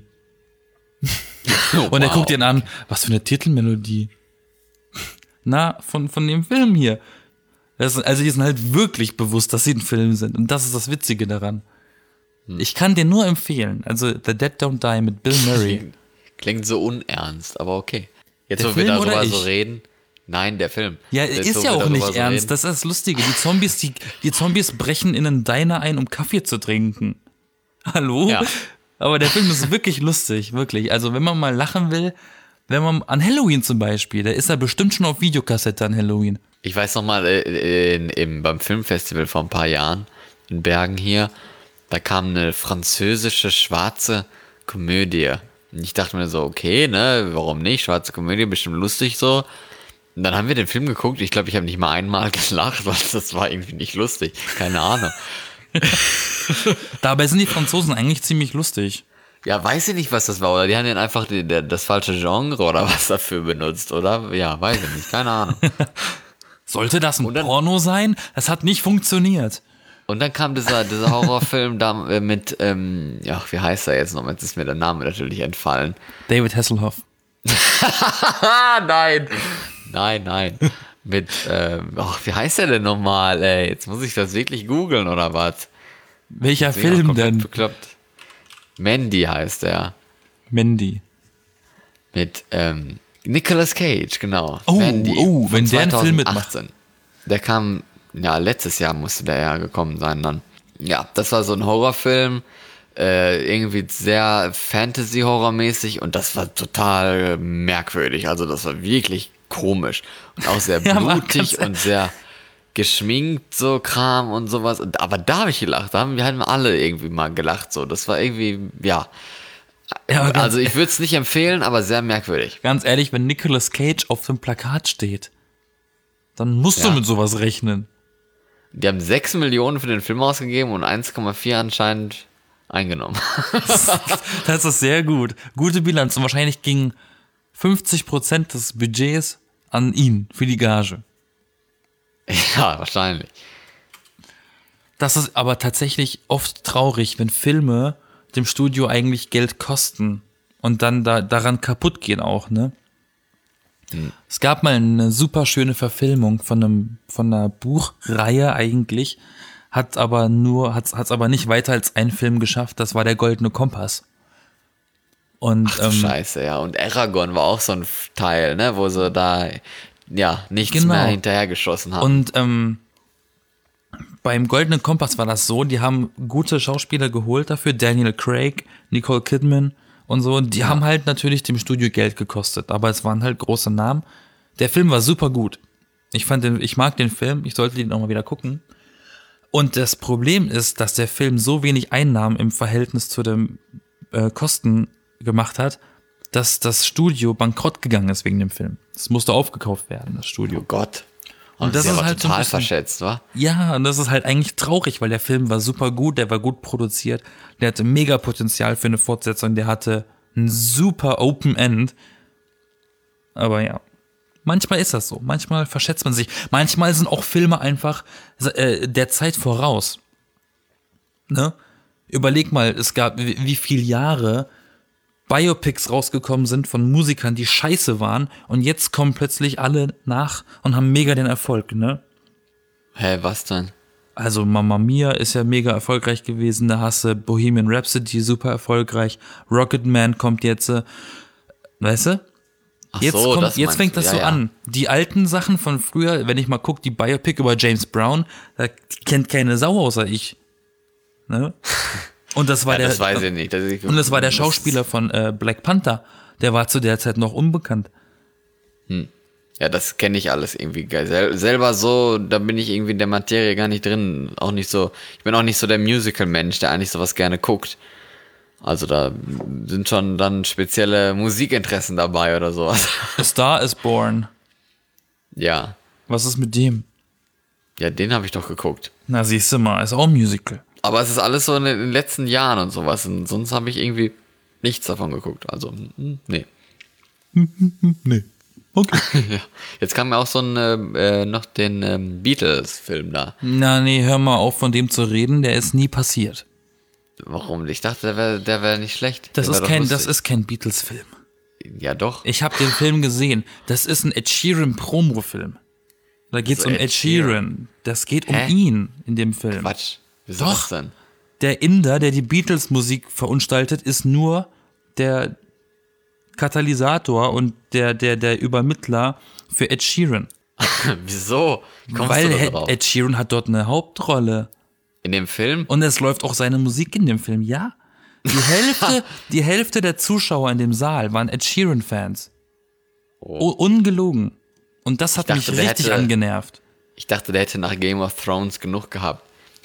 Und er guckt ihn an, was für eine Titelmelodie. Na, von dem Film hier. Also die sind halt wirklich bewusst, dass sie ein Film sind. Und das ist das Witzige daran. Ich kann dir nur empfehlen, also The Dead Don't Die mit Bill Murray. Klingt so unernst, aber okay. Jetzt, Der wo wir Film darüber oder so ich? reden. Nein, der Film. Ja, Jetzt, ist wo ja wir auch darüber nicht so ernst. reden. Das ist das Lustige. Die Zombies brechen in einen Diner ein, um Kaffee zu trinken. Hallo? Ja. Aber der Film ist wirklich lustig, wirklich. Also wenn man mal lachen will, wenn man an Halloween zum Beispiel, der ist ja bestimmt schon auf Videokassette an Halloween. Ich weiß noch mal, beim Filmfestival vor ein paar Jahren in Bergen hier, da kam eine französische schwarze Komödie. Und ich dachte mir so, okay, ne, warum nicht? Schwarze Komödie, bestimmt lustig so. Und dann haben wir den Film geguckt. Ich glaube, ich habe nicht mal einmal gelacht, weil das war irgendwie nicht lustig. Keine Ahnung. Dabei sind die Franzosen eigentlich ziemlich lustig. Ja, weiß ich nicht, was das war. Oder die haben dann einfach das falsche Genre oder was dafür benutzt, oder? Ja, weiß ich nicht. Keine Ahnung. Sollte das ein Porno sein? Das hat nicht funktioniert. Und dann kam dieser Horrorfilm da mit, wie heißt er jetzt noch? Jetzt ist mir der Name natürlich entfallen. David Hasselhoff. Nein. Mit, wie heißt er denn nochmal, ey? Jetzt muss ich das wirklich googeln, oder was? Welcher Film denn? Bekloppt. Mandy heißt er. Mandy. Mit, Nicolas Cage, genau. Oh, Mandy, wenn der einen Film mitmacht. Der kam, ja, letztes Jahr musste der ja gekommen sein dann. Ja, das war so ein Horrorfilm, irgendwie sehr Fantasy-Horror-mäßig und das war total merkwürdig. Also das war wirklich komisch und auch sehr Ja, blutig und sehr geschminkt, so Kram und sowas. Aber da habe ich gelacht. Da haben wir halt alle irgendwie mal gelacht. So, das war irgendwie, ja. Also ich würde es nicht empfehlen, aber sehr merkwürdig. Ganz ehrlich, wenn Nicolas Cage auf dem Plakat steht, dann musst du mit sowas rechnen. Die haben 6 Millionen für den Film ausgegeben und 1,4 anscheinend eingenommen. Das ist sehr gut. Gute Bilanz. Und wahrscheinlich ging 50% des Budgets an ihn für die Gage. Ja, wahrscheinlich. Das ist aber tatsächlich oft traurig, wenn Filme dem Studio eigentlich Geld kosten und dann daran kaputt gehen auch, ne? Es gab mal eine super schöne Verfilmung von einer Buchreihe eigentlich, hat's aber nicht weiter als einen Film geschafft, das war der Goldene Kompass. Und, Ach du Scheiße, ja. Und Eragon war auch so ein Teil, ne, wo sie da, ja, nichts mehr hinterhergeschossen haben. Und, beim Goldenen Kompass war das so, die haben gute Schauspieler geholt dafür, Daniel Craig, Nicole Kidman und so. Die haben halt natürlich dem Studio Geld gekostet, aber es waren halt große Namen. Der Film war super gut. Ich mag den Film, ich sollte den auch mal wieder gucken. Und das Problem ist, dass der Film so wenig Einnahmen im Verhältnis zu den Kosten gemacht hat, dass das Studio bankrott gegangen ist wegen dem Film. Es musste aufgekauft werden, das Studio. Oh Gott. Und das ist halt total verschätzt, wa? Ja, und das ist halt eigentlich traurig, weil der Film war super gut, der war gut produziert, der hatte mega Potenzial für eine Fortsetzung, der hatte ein super Open End. Aber ja, manchmal ist das so, manchmal verschätzt man sich, manchmal sind auch Filme einfach der Zeit voraus. Ne? Überleg mal, es gab wie viele Jahre Biopics rausgekommen sind von Musikern, die scheiße waren und jetzt kommen plötzlich alle nach und haben mega den Erfolg, ne? Hä, was denn? Also Mamma Mia ist ja mega erfolgreich gewesen, da hast du Bohemian Rhapsody, super erfolgreich, Rocketman kommt jetzt, weißt du? Ach Jetzt, so, jetzt fängt das so an. Die alten Sachen von früher, wenn ich mal gucke, die Biopic über James Brown, da kennt keine Sau außer ich. Ne? Und das war das weiß ich nicht. Und das war der Schauspieler von Black Panther. Der war zu der Zeit noch unbekannt. Ja, das kenne ich alles irgendwie geil. Selber so, da bin ich irgendwie in der Materie gar nicht drin. Auch nicht so, ich bin auch nicht so der Musical-Mensch, der eigentlich sowas gerne guckt. Also da sind schon dann spezielle Musikinteressen dabei oder sowas. A Star is Born. Ja. Was ist mit dem? Ja, den habe ich doch geguckt. Na, siehst du mal, ist auch ein Musical. Aber es ist alles so in den letzten Jahren und sowas. Und sonst habe ich irgendwie nichts davon geguckt. Also, nee. Nee. Okay. Ja. Jetzt kam ja auch so ein, noch den Beatles-Film da. Na, nee, hör mal auf, von dem zu reden, der ist nie passiert. Warum? Ich dachte, der wäre nicht schlecht. Das ist kein Beatles-Film. Ja, doch. Ich habe den Film gesehen. Das ist ein Ed Sheeran Promo-Film. Da geht's Also um Ed Sheeran. Das geht um Hä? ihn in dem Film. Quatsch. Wieso Doch. das denn? Der Inder, der die Beatles-Musik verunstaltet, ist nur der Katalysator und der Übermittler für Ed Sheeran. Wieso? Wie kommst Weil du da drauf? Ed Sheeran hat dort eine Hauptrolle. In dem Film? Und es läuft auch seine Musik in dem Film, ja. Die Hälfte der Zuschauer in dem Saal waren Ed Sheeran-Fans. Oh. Ungelogen. Und das hat mich dachte, der richtig hätte- angenervt. Ich dachte, der hätte nach Game of Thrones genug gehabt.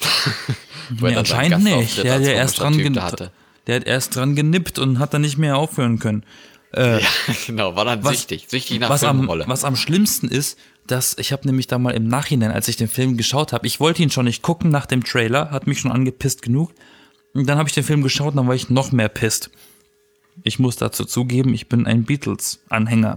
Wo Nee, er dann seinen anscheinend nicht. Gastauftritt Ja, als der hat erst dran genippt und hat dann nicht mehr aufhören können. Ja, genau, war dann was- süchtig. Süchtig nach Was Filmrolle. am schlimmsten ist, dass ich habe nämlich da mal im Nachhinein, als ich den Film geschaut habe, ich wollte ihn schon nicht gucken nach dem Trailer, hat mich schon angepisst genug. Und dann habe ich den Film geschaut und dann war ich noch mehr pisst. Ich muss dazu zugeben, ich bin ein Beatles-Anhänger.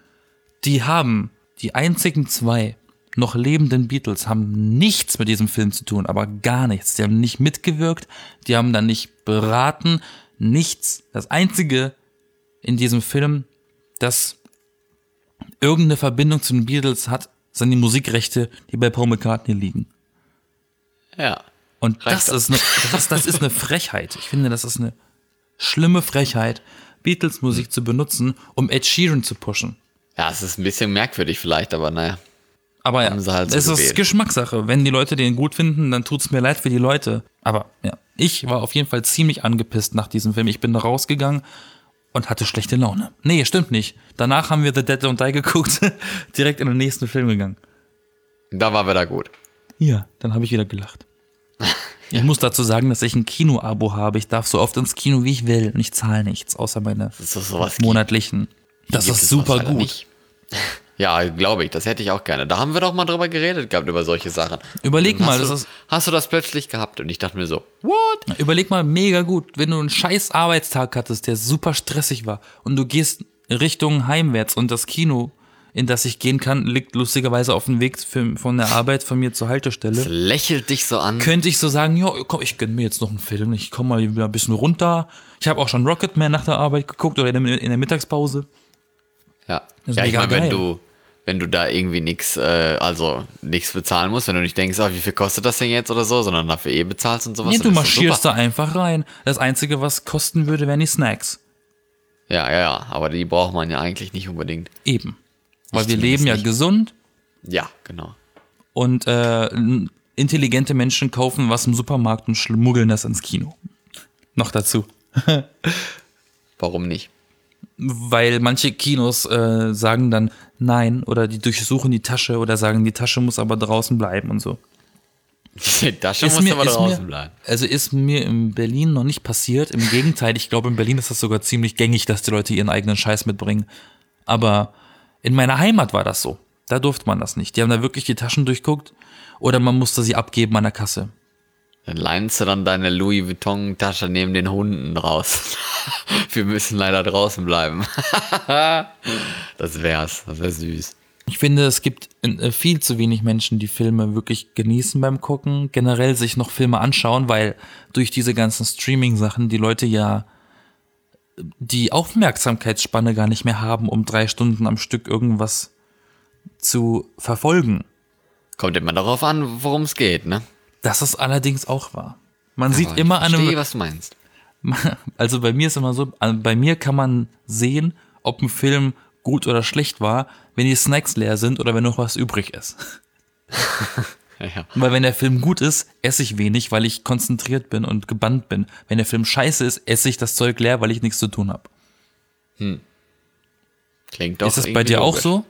Die einzigen zwei noch lebenden Beatles haben nichts mit diesem Film zu tun, aber gar nichts. Die haben nicht mitgewirkt, die haben dann nicht beraten, nichts. Das Einzige in diesem Film, das irgendeine Verbindung zu den Beatles hat, sind die Musikrechte, die bei Paul McCartney liegen. Ja. Und Reicht das ist eine Frechheit. Ich finde, das ist eine schlimme Frechheit, Beatles-Musik zu benutzen, um Ed Sheeran zu pushen. Ja, es ist ein bisschen merkwürdig vielleicht, aber naja. Aber ja, Haben sie halt so es ist gewählt. Geschmackssache. Wenn die Leute den gut finden, dann tut's mir leid für die Leute. Aber ja, ich war auf jeden Fall ziemlich angepisst nach diesem Film. Ich bin da rausgegangen und hatte schlechte Laune. Nee, stimmt nicht. Danach haben wir The Dead Don't Die geguckt, direkt in den nächsten Film gegangen. Da war wieder gut. Ja, dann habe ich wieder gelacht. Ich muss dazu sagen, dass ich ein Kino-Abo habe. Ich darf so oft ins Kino, wie ich will. Und ich zahle nichts, außer meine monatlichen. Das ist super gut. Ja, glaube ich. Das hätte ich auch gerne. Da haben wir doch mal drüber geredet gehabt, über solche Sachen. Überleg mal, hast du das plötzlich gehabt? Und ich dachte mir so, what? Überleg mal, mega gut. Wenn du einen scheiß Arbeitstag hattest, der super stressig war und du gehst Richtung heimwärts und das Kino, in das ich gehen kann, liegt lustigerweise auf dem Weg von der Arbeit von mir zur Haltestelle. Das lächelt dich so an. Könnte ich so sagen, ja, komm, ich gönn mir jetzt noch einen Film, ich komme mal wieder ein bisschen runter. Ich habe auch schon Rocketman nach der Arbeit geguckt oder in der Mittagspause. Ja, ja, ich meine, wenn du da irgendwie nichts bezahlen musst, wenn du nicht denkst, wie viel kostet das denn jetzt oder so, sondern dafür bezahlst und sowas. Nee, du marschierst da einfach rein. Das Einzige, was kosten würde, wären die Snacks. Ja, aber die braucht man ja eigentlich nicht unbedingt. Eben. Weil wir leben ja gesund. Ja, genau. Und intelligente Menschen kaufen was im Supermarkt und schmuggeln das ins Kino. Noch dazu. Warum nicht? Weil manche Kinos sagen dann nein oder die durchsuchen die Tasche oder sagen, die Tasche muss aber draußen bleiben und so. Die Tasche muss aber draußen bleiben. Also ist mir in Berlin noch nicht passiert. Im Gegenteil, ich glaube, in Berlin ist das sogar ziemlich gängig, dass die Leute ihren eigenen Scheiß mitbringen. Aber in meiner Heimat war das so. Da durfte man das nicht. Die haben da wirklich die Taschen durchguckt oder man musste sie abgeben an der Kasse. Dann leinst du dann deine Louis Vuitton-Tasche neben den Hunden raus. Wir müssen leider draußen bleiben. Das wäre süß. Ich finde, es gibt viel zu wenig Menschen, die Filme wirklich genießen beim Gucken. Generell sich noch Filme anschauen, weil durch diese ganzen Streaming-Sachen die Leute ja die Aufmerksamkeitsspanne gar nicht mehr haben, um 3 Stunden am Stück irgendwas zu verfolgen. Kommt immer darauf an, worum es geht, ne? Das ist allerdings auch wahr. Man sieht immer an einem... Ich verstehe, was du meinst. Also bei mir ist immer so, bei mir kann man sehen, ob ein Film gut oder schlecht war, wenn die Snacks leer sind oder wenn noch was übrig ist. Ja. Weil wenn der Film gut ist, esse ich wenig, weil ich konzentriert bin und gebannt bin. Wenn der Film scheiße ist, esse ich das Zeug leer, weil ich nichts zu tun habe. Klingt doch. Ist das bei dir auch so?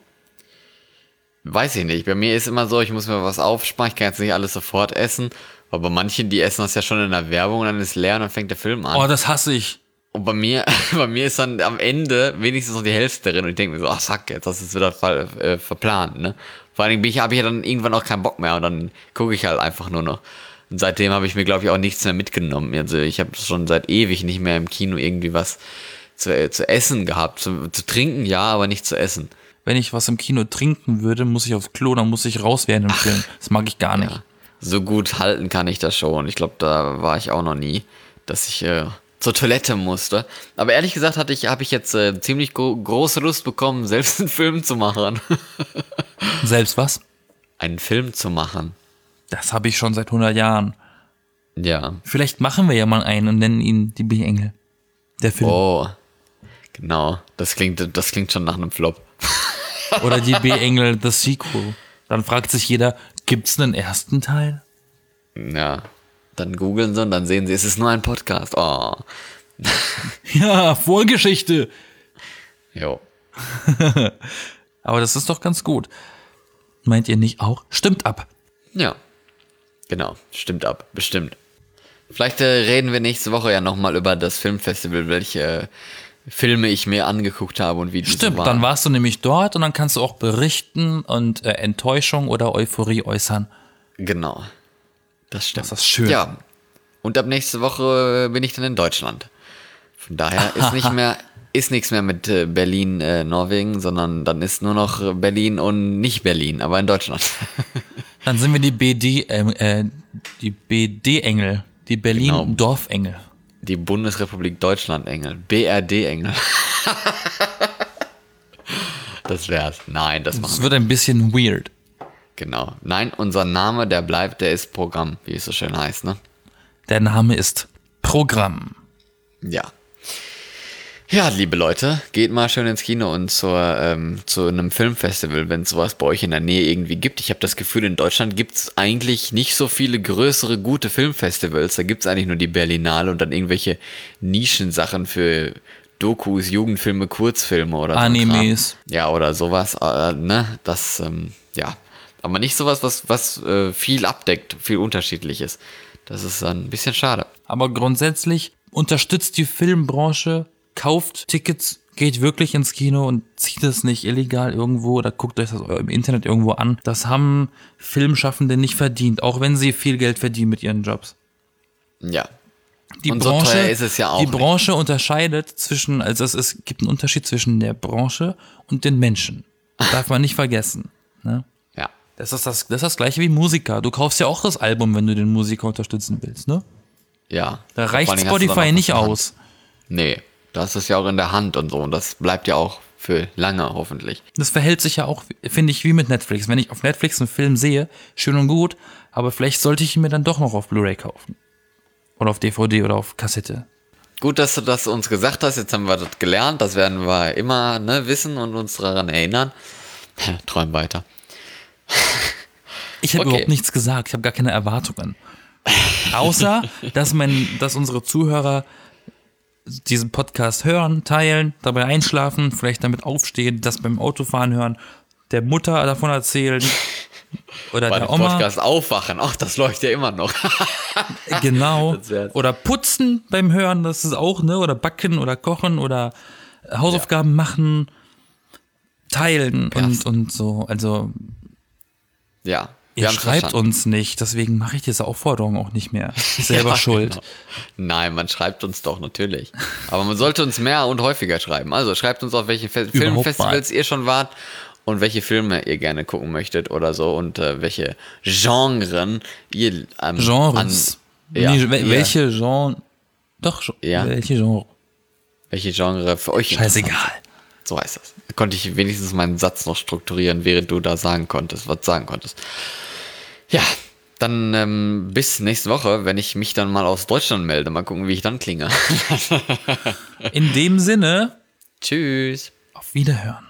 Weiß ich nicht. Bei mir ist immer so, ich muss mir was aufsparen. Ich kann jetzt nicht alles sofort essen. Aber bei manchen, die essen das ja schon in der Werbung und dann ist es leer und dann fängt der Film an. Oh, das hasse ich. Und bei mir ist dann am Ende wenigstens noch die Hälfte drin und ich denke mir so, fuck, jetzt hast du es wieder verplant, ne? Vor allen Dingen habe ich ja dann irgendwann auch keinen Bock mehr und dann gucke ich halt einfach nur noch. Und seitdem habe ich mir, glaube ich, auch nichts mehr mitgenommen. Also ich habe schon seit ewig nicht mehr im Kino irgendwie was zu essen gehabt. Zu trinken, ja, aber nicht zu essen. Wenn ich was im Kino trinken würde, muss ich aufs Klo, dann muss ich raus während dem Film. Das mag ich gar nicht. Ja, so gut halten kann ich das schon. Ich glaube, da war ich auch noch nie, dass ich zur Toilette musste. Aber ehrlich gesagt habe ich jetzt ziemlich große Lust bekommen, selbst einen Film zu machen. Selbst was? Einen Film zu machen. Das habe ich schon seit 100 Jahren. Ja. Vielleicht machen wir ja mal einen und nennen ihn die B-Engel. Der Film. Oh, genau. Das klingt schon nach einem Flop. Oder die B-Engel, The Sequel. Dann fragt sich jeder, gibt's einen ersten Teil? Ja. Dann googeln sie und dann sehen sie, es ist nur ein Podcast. Oh. Ja, Vorgeschichte. Jo. Aber das ist doch ganz gut. Meint ihr nicht auch? Stimmt ab. Ja. Genau. Stimmt ab. Bestimmt. Vielleicht reden wir nächste Woche ja nochmal über das Filmfestival, welche Filme ich mir angeguckt habe und wie die Stimmt, so waren. dann warst du nämlich dort und dann kannst du auch berichten und Enttäuschung oder Euphorie äußern. Genau. Das stimmt. Das ist schön. Ja. Und ab nächste Woche bin ich dann in Deutschland. Von daher ist nichts mehr mit Berlin, Norwegen, sondern dann ist nur noch Berlin und nicht Berlin, aber in Deutschland. Dann sind wir die BD-Engel, die Berlin-Dorfengel. Die Bundesrepublik Deutschland-Engel, BRD-Engel. Das wär's. Nein, das machen wir. Das wird ein bisschen weird. Genau. Nein, unser Name, der bleibt, der ist Programm, wie es so schön heißt, ne? Der Name ist Programm. Ja. Ja, liebe Leute, geht mal schön ins Kino und zu einem Filmfestival, wenn es sowas bei euch in der Nähe irgendwie gibt. Ich habe das Gefühl, in Deutschland gibt's eigentlich nicht so viele größere, gute Filmfestivals. Da gibt's eigentlich nur die Berlinale und dann irgendwelche Nischensachen für Dokus, Jugendfilme, Kurzfilme oder so. Animes. Ja, oder sowas, ne? Das, ja. Aber nicht sowas, was viel abdeckt, viel Unterschiedliches. Das ist dann ein bisschen schade. Aber grundsätzlich unterstützt die Filmbranche, kauft Tickets, geht wirklich ins Kino und zieht es nicht illegal irgendwo oder guckt euch das im Internet irgendwo an. Das haben Filmschaffende nicht verdient, auch wenn sie viel Geld verdienen mit ihren Jobs. Ja. Die Und Branche, so teuer ist es ja auch die Branche unterscheidet zwischen, also es gibt einen Unterschied zwischen der Branche und den Menschen. Das darf man nicht vergessen. Ne? Ja. Das ist das Gleiche wie Musiker. Du kaufst ja auch das Album, wenn du den Musiker unterstützen willst, ne? Ja. Da Vor reicht allen Dingen hast du dann Spotify auch nicht was in der Hand. aus. Nee, das ist ja auch in der Hand und so. Und das bleibt ja auch für lange, hoffentlich. Das verhält sich ja auch, finde ich, wie mit Netflix. Wenn ich auf Netflix einen Film sehe, schön und gut, aber vielleicht sollte ich ihn mir dann doch noch auf Blu-ray kaufen. Oder auf DVD oder auf Kassette. Gut, dass du das uns gesagt hast. Jetzt haben wir das gelernt. Das werden wir immer wissen und uns daran erinnern. Träum weiter. Ich habe Okay. überhaupt nichts gesagt. Ich habe gar keine Erwartungen. Außer, dass unsere Zuhörer diesen Podcast hören, teilen, dabei einschlafen, vielleicht damit aufstehen, das beim Autofahren hören, der Mutter davon erzählen oder Bei der dem Oma. Podcast aufwachen. Ach, das läuft ja immer noch. Genau. Das wär's. Oder putzen beim Hören, das ist auch, ne? Oder backen oder kochen oder Hausaufgaben machen, teilen und so. Also, Ja. ihr haben's schreibt verstanden. uns nicht, deswegen mache ich diese Aufforderung auch nicht mehr. Selber Ja, schuld. genau. Nein, man schreibt uns doch natürlich. Aber man sollte uns mehr und häufiger schreiben. Also schreibt uns auf welche Filmfestivals ihr schon wart und welche Filme ihr gerne gucken möchtet oder so und welche Genren ihr Genres. Welche Genre? Doch, Ja. welche Genre? welche Genre für euch Scheißegal. interessant sind. So heißt das. Da konnte ich wenigstens meinen Satz noch strukturieren, während du da was sagen konntest. Ja, dann bis nächste Woche, wenn ich mich dann mal aus Deutschland melde. Mal gucken, wie ich dann klinge. In dem Sinne, Tschüss. auf Wiederhören.